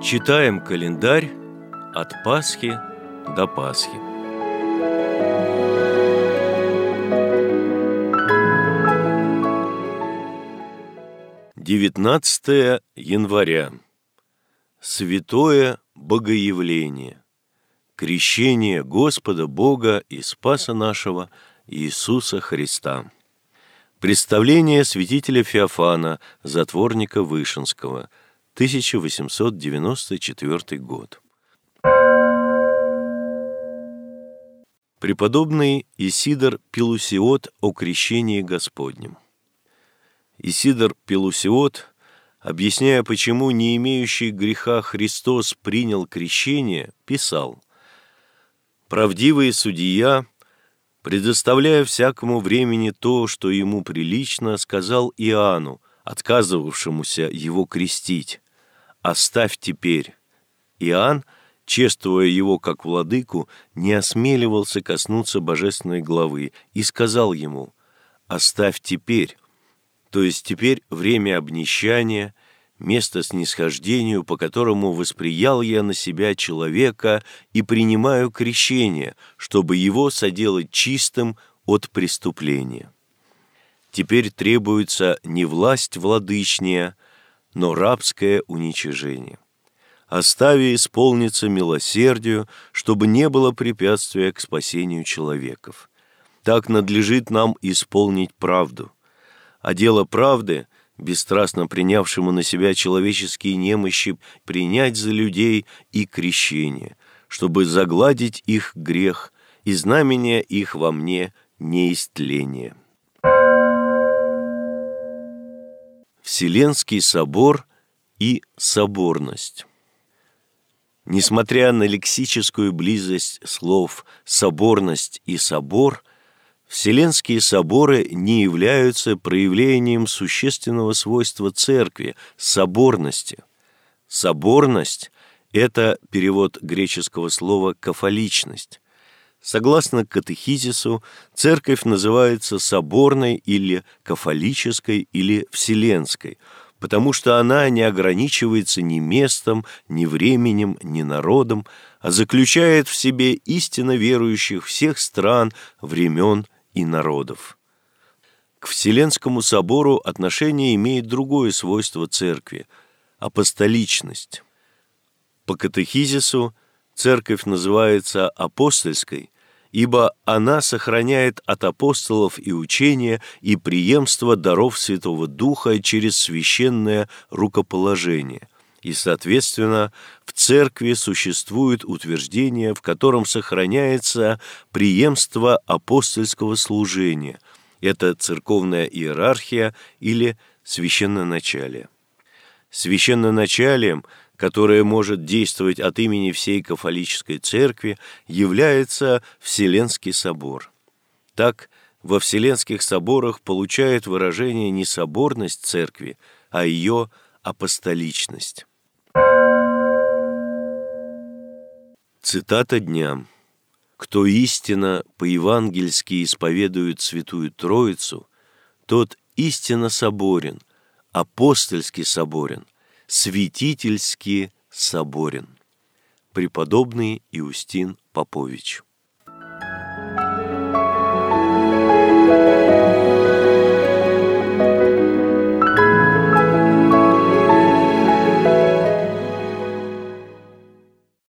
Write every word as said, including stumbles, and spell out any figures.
Читаем календарь от Пасхи до Пасхи. девятнадцатое января. Святое Богоявление. Крещение Господа Бога и Спаса нашего Иисуса Христа. Представление святителя Феофана, затворника Вышинского, тысяча восемьсот девяносто четвёртый год. Преподобный Исидор Пелусиот о крещении Господнем. Исидор Пелусиот, объясняя, почему не имеющий греха Христос принял крещение, писал: «Правдивый судья, предоставляя всякому времени то, что ему прилично, сказал Иоанну, отказывавшемуся его крестить: оставь теперь». Иоанн, чествуя его как владыку, не осмеливался коснуться божественной главы и сказал ему: оставь теперь, то есть теперь время обнищания, место снисхождению, по которому восприял я на себя человека и принимаю крещение, чтобы его соделать чистым от преступления. Теперь требуется не власть владычная, но рабское уничижение. Остави исполниться милосердию, чтобы не было препятствия к спасению человеков. Так надлежит нам исполнить правду. А дело правды, бесстрастно принявшему на себя человеческие немощи, принять за людей и крещение, чтобы загладить их грех и знамение их во мне неистление. Вселенский собор и соборность. Несмотря на лексическую близость слов «соборность» и «собор», Вселенские соборы не являются проявлением существенного свойства Церкви – соборности. Соборность – это перевод греческого слова «кафоличность». Согласно катехизису, Церковь называется соборной или кафолической или вселенской, потому что она не ограничивается ни местом, ни временем, ни народом, а заключает в себе истинно верующих всех стран, времен и народов. К Вселенскому собору отношение имеет другое свойство Церкви – апостоличность. По катехизису Церковь называется апостольской, ибо она сохраняет от апостолов и учения и преемство даров Святого Духа через священное рукоположение. И, соответственно, в Церкви существует утверждение, в котором сохраняется преемство апостольского служения. Это церковная иерархия или священноначалие. Священноначалием, которое может действовать от имени всей кафолической Церкви, является Вселенский собор. Так, во Вселенских соборах получает выражение не соборность Церкви, а ее апостоличность. Цитата дня. «Кто истинно по-евангельски исповедует Святую Троицу, тот истинно соборен, апостольски соборен, святительски соборен». Преподобный Иустин Попович.